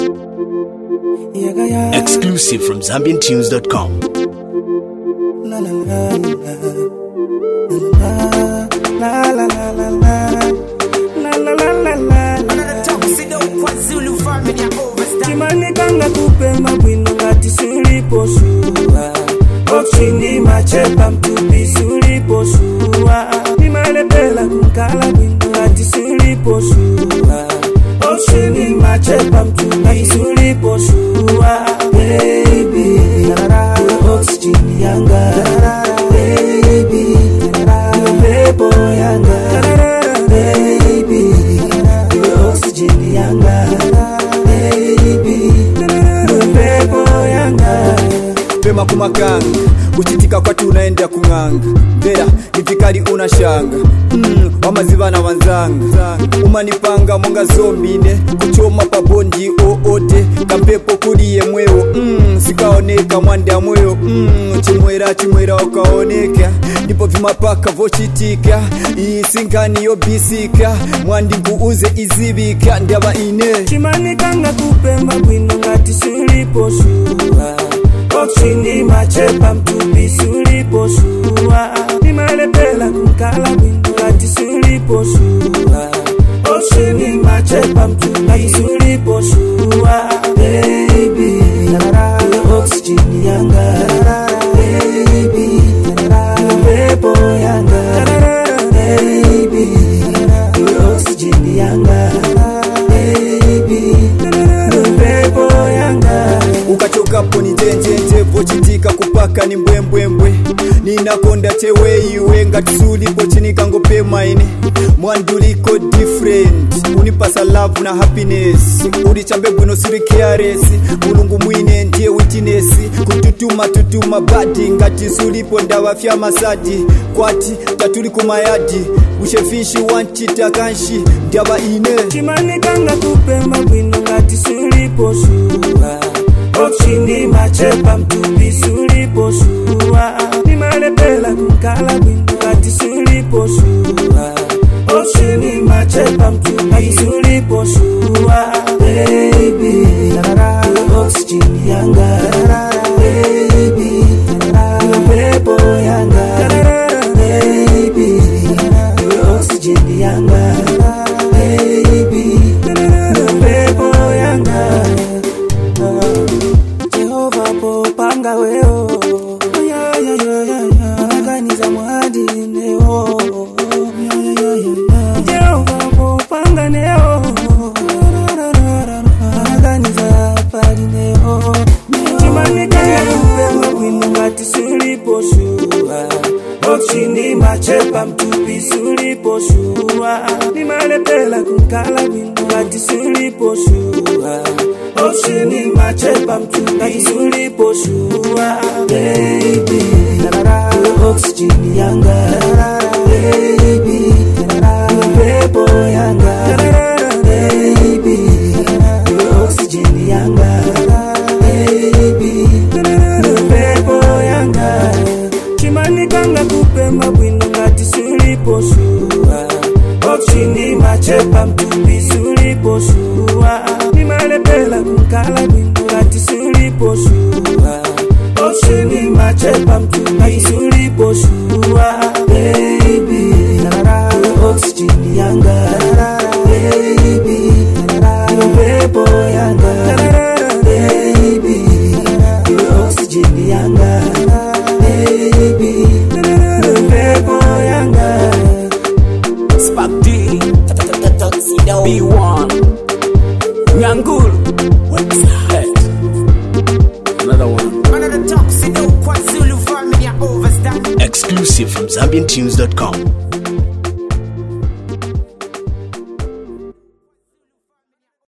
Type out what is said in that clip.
Exclusive from ZambianTunes.com. Chimanikanga kupema bwino ngati suliposuwa Okshindi machepa mtupi suliposuwa Nimalepela kunkala bwino ngati suliposuwa Okshindi machepa mtupi suliposuwa Baby, oxygen yanga Baby, pepo yanga Baby, oxygen yanga Pema kumakanga, uchitika kwa tunaenda kunganga Mbera, nifikari unashanga Wamazivana wanzanga Umanipanga mwanga zombine Kuchoma pabondi oote Kampepo kuliye mweo Sikaoneka mwanda mweo Chimwera wakaoneka Ndipo vimapaka vochitika Isinkani yobisika Mwandi kuuze izibika Ndaba ine Chimanikanga kupema bwino ngati suliposuwa Okshindi machepa mtupi suliposuwa Nimalepela kunkala bwino ngati suliposuwa Okshindi machepa mtupi suliposuwa Baby, oxygen yanga Baby, pepo yanga Baby, oxygen yanga Baby, pepo yanga Ukachoka poni jenjenje pochitika kupaka ni mbwembwembwe Ninakonda tewe iwe ngati sulipochinika ngopema ine Mwanduliko different Unipasa love na happiness Ulichambe bwino siri careless Mulungu mwine ndiye witness Kututuma badi ngati sulipo ndawafya masadi Kwati tatuli kumayadi Ushefishi wanchita kanshi Ndaba ine Chimanikanga kupema bwino ngati suliposuwa Okshindi machepa mtupi suliposuwa Nimalepela kunkala bwino ngati suliposuwa Okshindi machepa mtupi suliposuwa Baby, oxygen yanga Baby, pepo yanga Baby, oxygen yanga Baby, pepo yanga Jehova popanga weo Aganiza mwadi neo Jehova popanga neo Aganiza pari neo Chimanikanga kupema bwino ngati suliposuwa Okshindi machepa mtupi suliposuwa Nimalepela kunkala bwino ngati suliposuwa Okshindi machepa mtupi suliposuwa Baby, oxygen yanga Baby, pepo yanga Baby, oxygen yanga Baby, pepo yanga Chimanikanga kupema bwino ngati suliposuwa Okshindi machepa mtupi suliposuwa Nimalepela kunkala bwino ngati suliposuwa Okshindi machepa mtupi suliposuwa Baby, oxygen yanga Baby, pepo yanga Baby, oxygen yanga Baby, pepo yanga Spark D B1 Nyangul Website Another one Another toxic, Zulu family overstand. Exclusive from ZambianTunes.com.